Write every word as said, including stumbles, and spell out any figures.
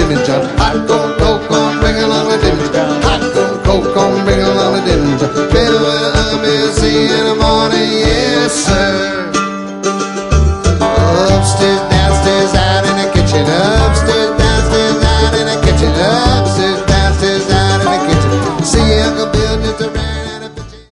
Jimmy John. Hot cold cold corn, bring along the Jimmy John. Hot cold cold corn, bring along the Jimmy John. Been with me, see you in the morning.